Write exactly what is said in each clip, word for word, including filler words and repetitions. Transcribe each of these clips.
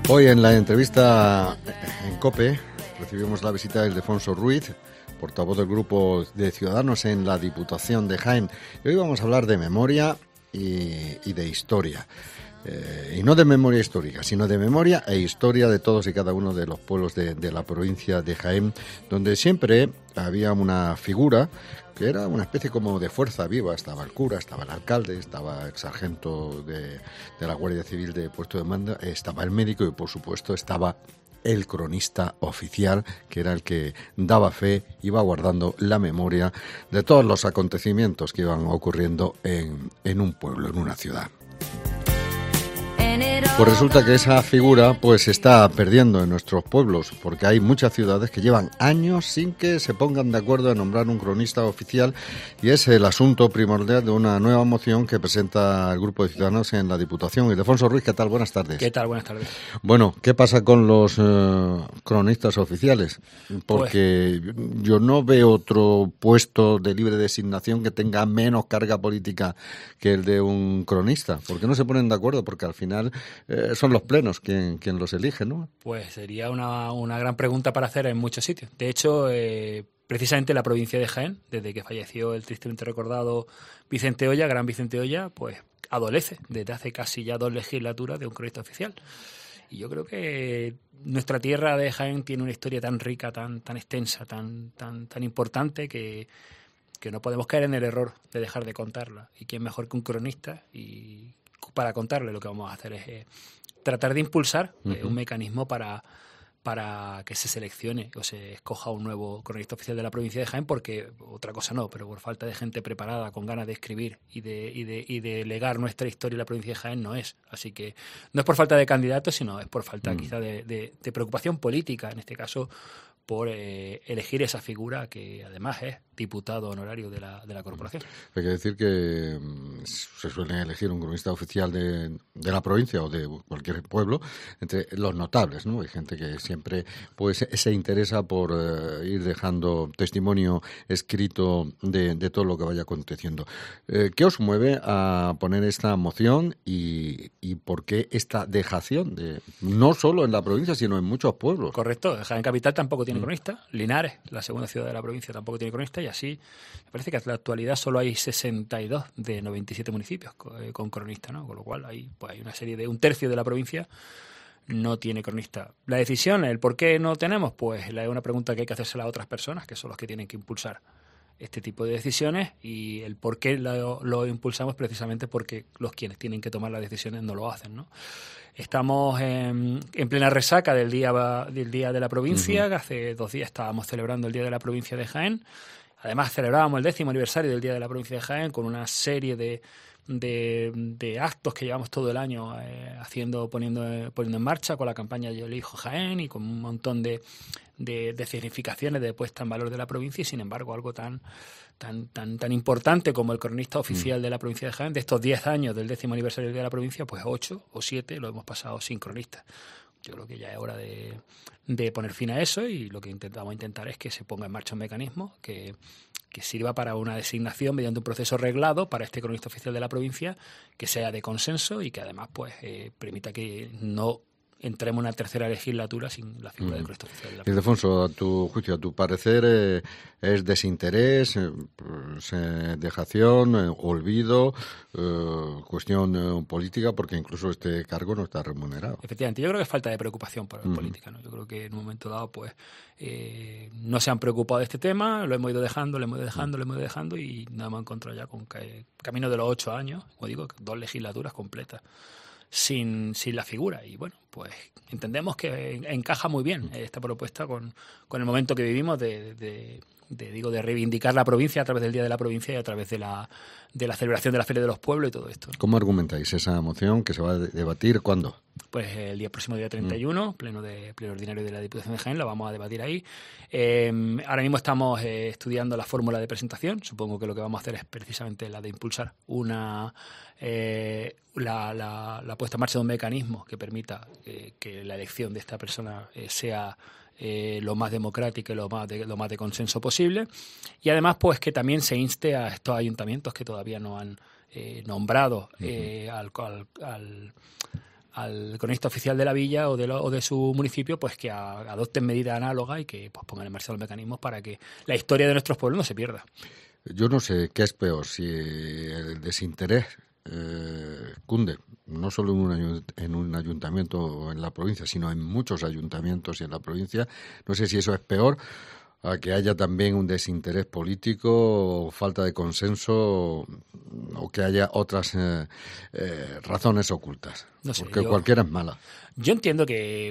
Hoy en la entrevista en COPE recibimos la visita de Ildefonso Ruiz, portavoz del Grupo de Ciudadanos en la Diputación de Jaén. Y hoy vamos a hablar de memoria y, y de historia. Eh, y no de memoria histórica, sino de memoria e historia de todos y cada uno de los pueblos de, de la provincia de Jaén, donde siempre había una figura que era una especie como de fuerza viva. Estaba el cura, estaba el alcalde, estaba el sargento de, de la Guardia Civil de Puesto de Mando, estaba el médico y, por supuesto, estaba el cronista oficial, que era el que daba fe, iba guardando la memoria de todos los acontecimientos que iban ocurriendo en, en un pueblo, en una ciudad. Pues resulta que esa figura pues se está perdiendo en nuestros pueblos, porque hay muchas ciudades que llevan años sin que se pongan de acuerdo en nombrar un cronista oficial, y es el asunto primordial de una nueva moción que presenta el Grupo de Ciudadanos en la Diputación. Ildefonso Ruiz, ¿qué tal? Buenas tardes. ¿Qué tal? Buenas tardes. Bueno, ¿qué pasa con los eh, cronistas oficiales? Porque pues, yo no veo otro puesto de libre designación que tenga menos carga política que el de un cronista. ¿Por qué no se ponen de acuerdo? Porque al final Eh, son los plenos quien, quien los elige, ¿no? Pues sería una, una gran pregunta para hacer en muchos sitios. De hecho, eh, precisamente la provincia de Jaén, desde que falleció el tristemente recordado Vicente Oya, gran Vicente Oya, pues adolece desde hace casi ya dos legislaturas de un cronista oficial. Y yo creo que nuestra tierra de Jaén tiene una historia tan rica, tan, tan extensa, tan, tan, tan importante que, que no podemos caer en el error de dejar de contarla. Y quién mejor que un cronista, y para contarle. Lo que vamos a hacer es eh, tratar de impulsar eh, uh-huh. un mecanismo para, para que se seleccione o se escoja un nuevo cronista oficial de la provincia de Jaén, porque otra cosa no, pero por falta de gente preparada, con ganas de escribir y de, y de, y de legar nuestra historia en la provincia de Jaén no es. Así que no es por falta de candidatos, sino es por falta uh-huh. quizá de, de, de preocupación política, en este caso, por eh, elegir esa figura que además es diputado honorario de la, de la corporación. Hay que decir que se suele elegir un cronista oficial de, de la provincia o de cualquier pueblo entre los notables, ¿no? Hay gente que siempre pues se interesa por eh, ir dejando testimonio escrito de, de todo lo que vaya aconteciendo. Eh, ¿Qué os mueve a poner esta moción y, y por qué esta dejación de no solo en la provincia, sino en muchos pueblos? Correcto, Jaén Capital tampoco tiene cronista, Linares, la segunda ciudad de la provincia, tampoco tiene cronista, y así me parece que hasta la actualidad solo hay sesenta y dos de noventa y siete municipios con, eh, con cronista, ¿no? Con lo cual hay, pues hay una serie de un tercio de la provincia no tiene cronista. La decisión, el por qué no tenemos, pues es una pregunta que hay que hacerse a otras personas, que son los que tienen que impulsar este tipo de decisiones, y el por qué lo, lo impulsamos precisamente porque los quienes tienen que tomar las decisiones no lo hacen, ¿no? Estamos en, en plena resaca del día, del día de la provincia. Uh-huh. Hace dos días estábamos celebrando el Día de la Provincia de Jaén. Además, celebrábamos el décimo aniversario del Día de la Provincia de Jaén con una serie de, de, de actos que llevamos todo el año eh, haciendo, poniendo, eh, poniendo en marcha con la campaña Yo elijo Jaén y con un montón de, de, de significaciones de puesta en valor de la provincia, y sin embargo algo tan tan tan tan importante como el cronista oficial mm. de la provincia de Jaén, de estos diez años del décimo aniversario del Día de la Provincia, pues ocho o siete lo hemos pasado sin cronista. Yo creo que ya es hora de, de poner fin a eso, y lo que intentamos intentar es que se ponga en marcha un mecanismo que, que sirva para una designación mediante un proceso reglado para este cronista oficial de la provincia, que sea de consenso y que además pues eh, permita que no entremos en una tercera legislatura sin la figura mm. del cronista oficial de la provincia. Ildefonso, a tu juicio, a tu parecer, eh, ¿es desinterés, eh, pues, eh, dejación, eh, olvido, eh, cuestión eh, política? Porque incluso este cargo no está remunerado. Efectivamente, yo creo que es falta de preocupación por la mm. política, ¿no? Yo creo que en un momento dado pues eh, no se han preocupado de este tema, lo hemos ido dejando, lo hemos ido dejando, mm. lo hemos ido dejando, y nos hemos encontrado ya con que, camino de los ocho años, como digo, dos legislaturas completas sin sin la figura. Y bueno, pues entendemos que encaja muy bien esta propuesta con, con el momento que vivimos de, de, de digo de reivindicar la provincia a través del Día de la Provincia y a través de la de la celebración de la Feria de los Pueblos y todo esto. ¿Cómo argumentáis esa moción que se va a debatir cuándo? Pues el día próximo, día treinta y uno, mm. pleno de pleno ordinario de la Diputación de Jaén, lo vamos a debatir ahí. Eh, ahora mismo estamos eh, estudiando la fórmula de presentación. Supongo que lo que vamos a hacer es precisamente la de impulsar una eh, la, la, la puesta en marcha de un mecanismo que permita eh, que la elección de esta persona eh, sea Eh, lo más democrático y lo más de, lo más de consenso posible, y además pues que también se inste a estos ayuntamientos que todavía no han eh, nombrado eh, al, al, al al cronista oficial de la villa o de, lo, o de su municipio, pues que a, adopten medidas análogas y que pues, pongan en marcha los mecanismos para que la historia de nuestros pueblos no se pierda. Yo no sé qué es peor, si el desinterés eh, cunde, no solo en un, en un ayuntamiento o en la provincia, sino en muchos ayuntamientos y en la provincia. No sé si eso es peor a que haya también un desinterés político, o falta de consenso, o que haya otras eh, eh, razones ocultas. No sé, porque yo, cualquiera es mala. Yo entiendo que,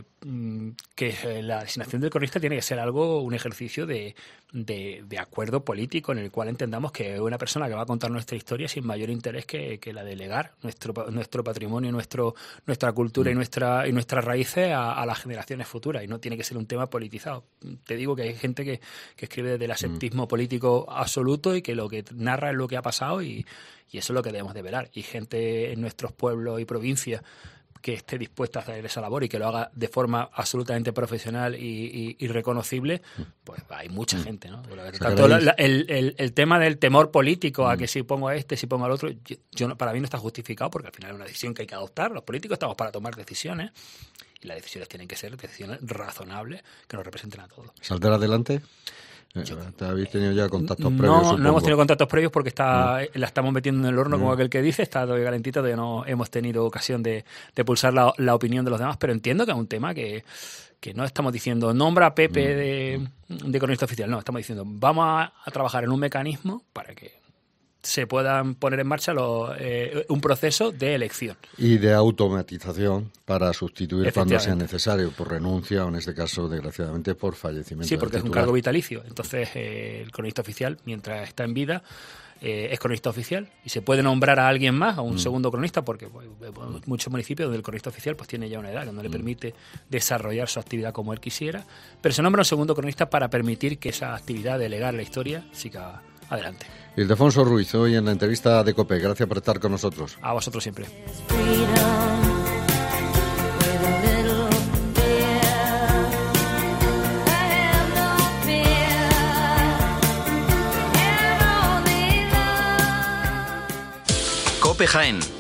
que la designación del cronista tiene que ser algo, un ejercicio de, de, de acuerdo político en el cual entendamos que es una persona que va a contar nuestra historia sin mayor interés que, que la de legar nuestro, nuestro patrimonio, nuestro, nuestra cultura mm. y, nuestra, y nuestras raíces a, a las generaciones futuras. Y no tiene que ser un tema politizado. Te digo que hay gente que, que escribe desde el aseptismo mm. político absoluto y que lo que narra es lo que ha pasado y, y eso es lo que debemos de velar. Y gente en nuestros pueblos y provincias que esté dispuesta a hacer esa labor y que lo haga de forma absolutamente profesional y, y, y reconocible, pues hay mucha gente, ¿no? Tanto la, la, el, el, el tema del temor político a que si pongo a este, si pongo al otro, yo, yo para mí no está justificado porque al final es una decisión que hay que adoptar. Los políticos estamos para tomar decisiones y las decisiones tienen que ser decisiones razonables que nos representen a todos. ¿Saldrá adelante? Yo, ¿Te habéis tenido ya contactos no, previos? No, no hemos tenido contactos previos porque está no. la estamos metiendo en el horno, no. como aquel que dice, está todavía calentita, todavía no hemos tenido ocasión de, de pulsar la, la opinión de los demás, pero entiendo que es un tema que, que no estamos diciendo nombra a Pepe no. de, de cronista oficial, no, estamos diciendo vamos a, a trabajar en un mecanismo para que se puedan poner en marcha los, eh, un proceso de elección. Y de automatización para sustituir cuando sea necesario, por renuncia o en este caso, desgraciadamente, por fallecimiento. Sí, porque del es un cargo vitalicio. Entonces, eh, el cronista oficial, mientras está en vida, eh, es cronista oficial y se puede nombrar a alguien más, a un mm. segundo cronista, porque pues, muchos municipios donde el cronista oficial pues tiene ya una edad que no le mm. permite desarrollar su actividad como él quisiera, pero se nombra un segundo cronista para permitir que esa actividad de legar la historia siga adelante. Ildefonso Ruiz, hoy en la entrevista de COPE. Gracias por estar con nosotros. A vosotros siempre. COPE Jaén.